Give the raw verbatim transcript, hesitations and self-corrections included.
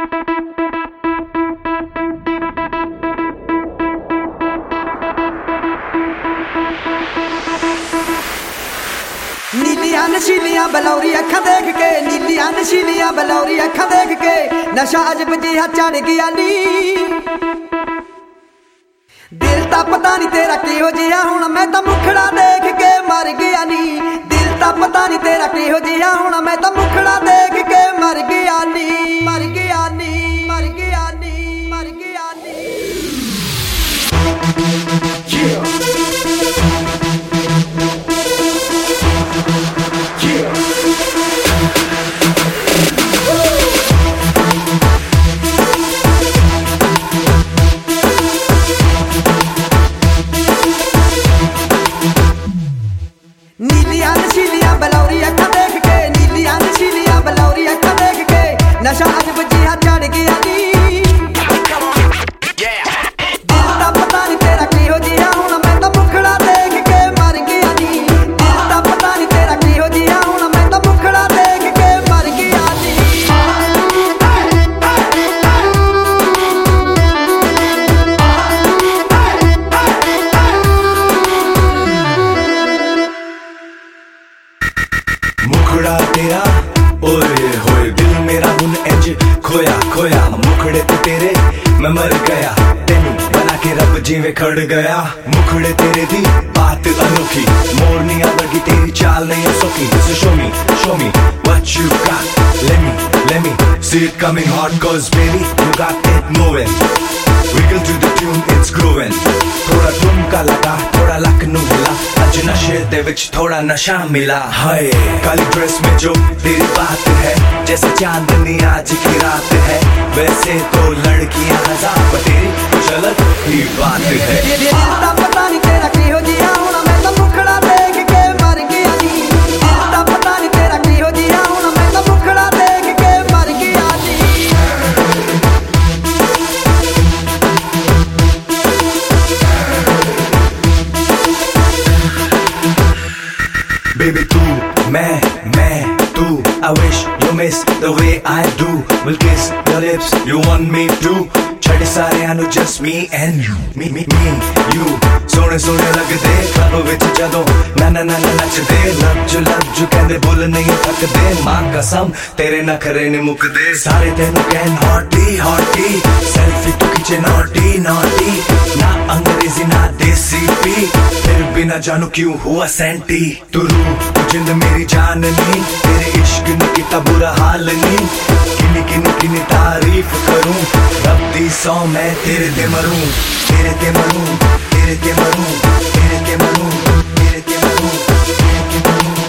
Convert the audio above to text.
नीलियां नशीलियां बलौरी अखा देख के, नीलियां नशीलियां बलौरी अखा देख के नशा अजब जिहा चढ़ गया नी। दिल ता पता नहीं तेरा किहो जिहा हुण मैं तां मुखड़ा देख के मर गया नी। दिल ता पता नहीं तेरा किहो जिहा हुण मैं तां मुखड़ा देख के मर गया नी। मर गया नी, मर गया नी, मर गया नी। नीलियां नशीलियां बलौरी अखा देख के, नीलियां नशीलियां बलौरी अखा देख के नशा अजब जिहा चढ़ गया नी। दिल दा पता नहीं तेरा किहो जिहा हुण मैं तां मुखड़ा देख के मर गया नी। दिल दा पता नहीं तेरा किहो जिहा हुण मैं तां मुखड़ा देख के मर गया नी। मुखड़ा तेरा ओए होए दिल मेरा हुन इंज खोया खोया। मुखड़े ते तेरे मैं मर गया, तेनू बना के रब जिवें खड़ गया। मुखड़े तेरे दी बात अनोखी, मोरनियां वर्गी तेरी चाल नहीं सौखी। So show me, show me what you got. Let me, let me see it coming hard, cause baby you got it moving. Wiggle to the tune, it's grooving. थोड़ा ठुमका लगा, थोड़ा लक नू हिला, अज नशे दे विच थोड़ा नशा मिला। हाय काली ड्रेस में जो तेरी बात है, जैसे चांदनी आज की रात है। वैसे तो लड़कियां हजार पर तेरी झलक ही बात है। दिल दा पता नहीं तेरा किहो जिहा हुण मैं तां मुखड़ा देख के मर गया नी। दिल दा पता नहीं तेरा किहो जिहा हुण मैं तां मुखड़ा देख के मर गया नी। Baby तू मैं मैं तू, I wish you miss the way I do. Will kiss your lips, you want me to. छड़े सारे आनु just me and you, me me me you. सोने सोने लगदे क्लब विच जदों ना ना ना ना नचदे। लव जो लव जो कहंदे बोल नहीं थकदे, मां कसम तेरे नखरे नहीं मुकदे। सारे तेनू कहन हॉटी हॉटी, सेल्फी तू खींचे नॉटी नॉटी। ना अंग्रेजी ना देसी पी, फिर भी ना जानू क्यों हुआ सेंटी। तू रूह तू जिंद मेरी जान नी, तेरे इश्क ने किता बुरा हाल नी। किनी किनी किनी तारीफ करूं, रब दी सौ मैं तेरे ते मरूं, तेरे ते मरूं, तेरे ते मरूं, तेरे ते मरूं, तेरे ते मरूं, तेरे ते मरूं।